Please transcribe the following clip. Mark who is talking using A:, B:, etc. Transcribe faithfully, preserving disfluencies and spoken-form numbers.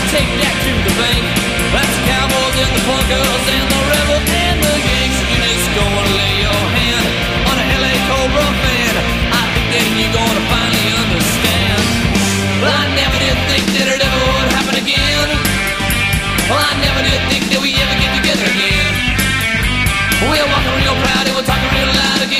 A: take that to the bank. That's the cowboys and the punkers